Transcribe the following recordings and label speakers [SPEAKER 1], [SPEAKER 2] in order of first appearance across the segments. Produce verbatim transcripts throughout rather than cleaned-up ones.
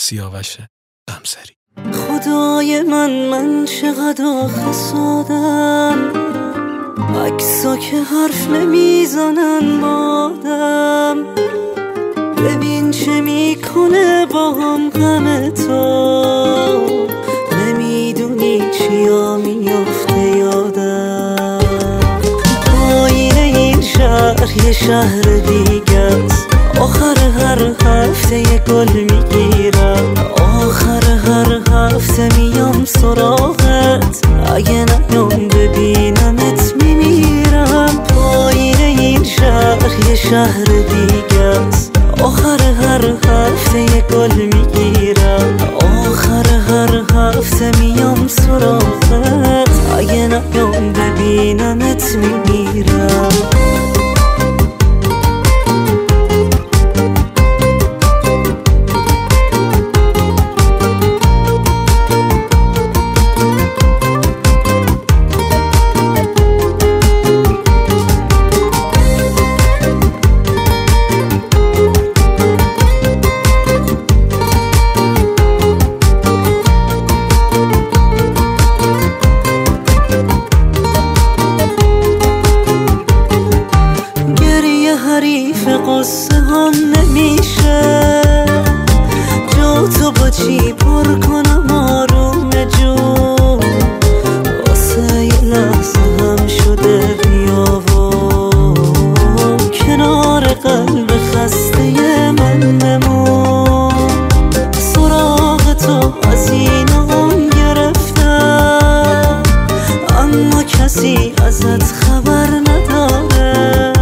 [SPEAKER 1] سیاوش غمسری.
[SPEAKER 2] خدای من من چقدر آخه سادم، عکسا که حرف نمیزنن بادم، ببین چه میکنه با هم غم تو، نمیدونی چیا میافته یادم. پایین این شهر یه شهر دیگه است، آخر هر هفته یه گل میگیرم، آخر هر هفته میام سراغت، اگه نیام ببینمت میمیرم. پایین این شهر یه شهر دیگه است، آخر هر هفته یه گل میگیرم، آخر هر هفته میام سراغت، اگه نیام ببینمت میمیرم. حریف قصه هم نمیشه، جا تو با چی پر کنم آروم جون، واسه یه لحظه هم شده بیا و کنار قلب خسته من بمون. سراغ تو از این اون گرفتم، اما کسی ازت خبر نداره،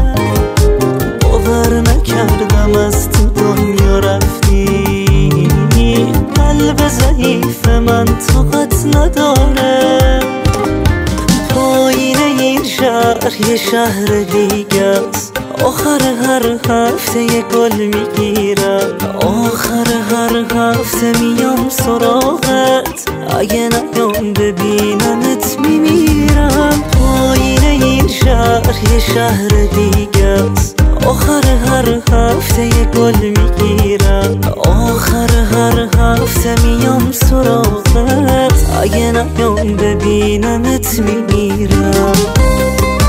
[SPEAKER 2] نکردم از تو دنیا رفتی، قلب ضعیف من طاقت نداره. پایین این شهر یه شهر دیگه است، آخر هر هفته یه گل میگیرم، آخر هر هفته میام سراغت، اگه نیام ببینمت میمیرم. پایین این شهر یه شهر دیگه است، آخر هر هفته یه گل میگیرم، آخر هر هفته میام سراغت، اگه نیام ببینمت میمیرم.